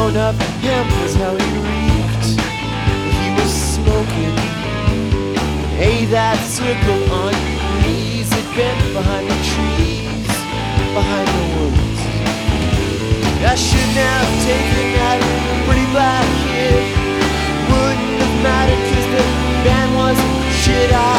blown up hemp was how he reeked. He was smoking. Hey, that circle on your knees, it bent behind the trees, behind the woods. I shouldn't have taken that pretty black kid. Wouldn't have mattered 'cause the band wasn't shit.